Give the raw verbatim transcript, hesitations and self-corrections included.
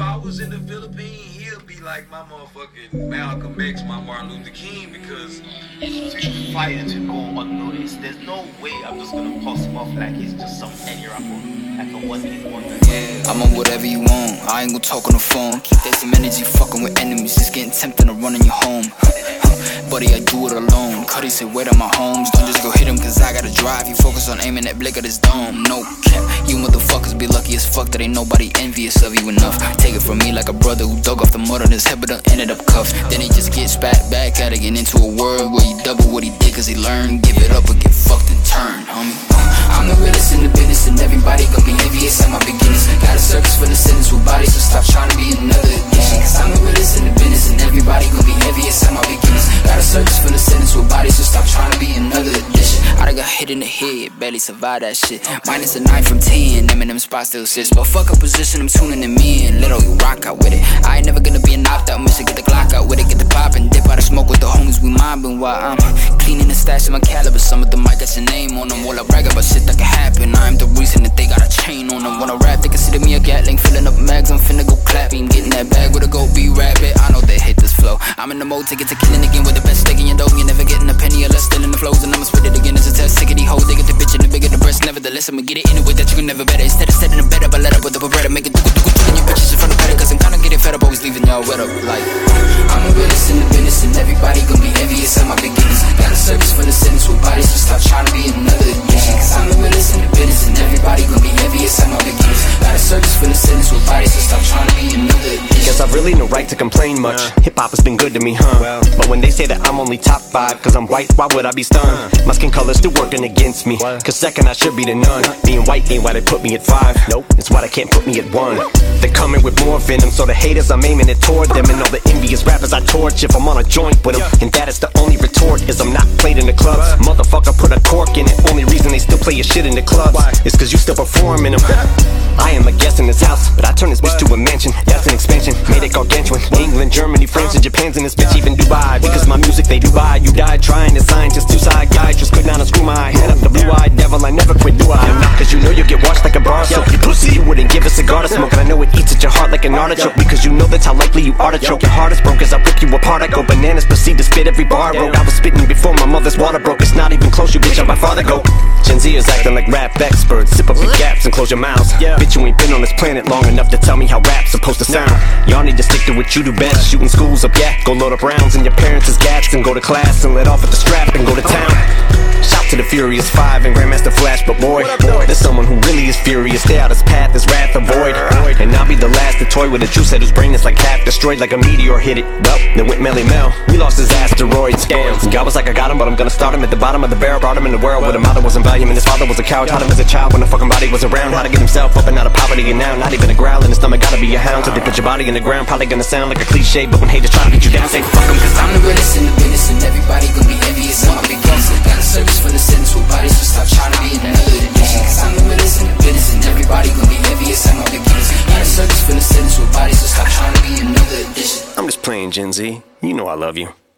I was in the Philippines, he'll be like my motherfucking Malcolm X, my Martin Luther King, because it's too fire to go unnoticed. There's no way I'm just gonna post him off like he's just some any rapper, like a one-hit wonder. Yeah, I'm on whatever you want. I ain't gon' talk on the phone. Keep that same energy fucking with enemies. It's getting tempting to run in your home. Buddy, I do it alone. Cuddy said, wait on my homes. Don't just go hit him, cause I gotta drive. You focus on aiming that blick at his dome. No cap, you motherfuckers be lucky as fuck that ain't nobody envious of you enough. Take it from me like a brother who dug off the mud on his head but done ended up cuffed. Then he just gets spat back at it, get into a world where he double what he did cause he learned. Give it up or get fucked and turn, homie. I'm the realest in the business and everybody gon' be envious at my beginnings. Got a circus full of sinners with bodies, so stop trying to be another addiction. Cause I'm the realest in the business and everybody gon' be envious at my beginnings. Got a circus full of sinners with bodies, so stop trying to be another addition. I done got hit in the head, barely survived that shit. Minus a nine from ten, them in them spots still sits. But fuck a position, I'm tuning them in. Little you rock out with it. I ain't never gonna be an opt-out mission. Get the Glock out with it, get the pop and dip out of smoke with the homies we mobbing while I'm cleaning the stash of my caliber. Some of them might got your name on them while I brag about shit that can happen. I'm the reason that they got a chain on them. When I rap, they consider me a Gatling, filling up mags. I'm finna go clapping, getting that bag with a go be rabbit. I know they hate this flow. I'm in the mode to get to killing again with the best steak in your dough. You never getting a penny or less, still in the flows, and I'ma spit it again. It's a test, sick of these hoes. They get the bitch and the bigger the breast. Nevertheless, I'ma get it in a way that you can never better. Instead of setting a bed up, I let up with the beretta. Make it do do do your bitches in front of better. Cause I'm kinda getting fed up, always leaving y'all wet up. Like, I'm the realest in the business, and everybody gon' be envious at my beginnings. Got a circus full of sinners with bodies, so stop trying to be another addiction. Cause I'm the realest in the business, and everybody gon' be envious at my beginnings. Got a circus full of sinners with bodies, so stop trying to be another addiction. Guess I've really no right to complain much. uh, Hip-hop has been good to me, huh? Well, but when they say that I'm only top five cause I'm white, why would I be stunned? uh, My skin color's still working against me. What? Cause second I should be the none. Being white ain't why they put me at five. Nope, it's why they can't put me at one. They're coming with more venom, so the haters I'm aiming it toward them. And all the envious rappers I torch if I'm on a joint with them. And that is the only retort, is I'm not played in the clubs. Motherfucker put a cork in it. Only reason they still play your shit in the clubs is cause you still perform in them. I am a guest in this house, but I turn this bitch to a mansion. That's an expansion, made it gargantuan. England, Germany, France, and Japan's in this bitch, even Dubai. Because my music they do buy. You died trying to sign just two side guy. Just could not unscrew my head up the blue-eyed devil. I never quit, do I? Not cause you know you get washed like a bar soap. You pussy, you wouldn't give a cigar to smoke. And I know it eats at your heart like an artichoke. Because you know that's how likely you are to choke. Your heart is broke as I rip you apart. I go bananas, proceed to spit every bar I wrote. I was spitting before my mother's water broke. It's not even close, you bitch, I'm my father go. Gen Zers acting like rap experts. Sip up your gaps and close your mouths. Bitch, you ain't been on this planet long enough to tell me how rap's supposed to sound. Y'all need to stick to what you do best. Shooting schools up, yeah. Go load up rounds in your parents' gats and go to class and let off at the strap and go to town. Shout to the Furious Five and Grandmaster Flash, but boy, there's someone who really is furious. Stay out his path, his wrath avoid. And I'll be the last to toy with a juice head whose brain is like half destroyed, like a meteor hit it. Well, then went Melly Mel. We lost his asteroid scams. God was like, I got him, but I'm gonna start him at the bottom of the barrel. Brought him in the world where the mother wasn't value and his father was a coward. Taught him as a child when the fucking body was around how to get himself up and out of poverty. And now, not even a growl in his stomach, gotta be a hound. So they put your body in the ground, probably gonna sound like a cliche. But when haters try to get you down, say fuck them. Cause I'm the realest in the business and everybody gon' be envious at my beginnings. Got a circus full of sinners with bodies, so stop trying to be another addiction. Cause I'm the realest in the business and everybody gon' be envious at my beginnings. Got a circus full of sinners with bodies, so stop trying to be another addition. I'm just playing, Gen Z. You know I love you.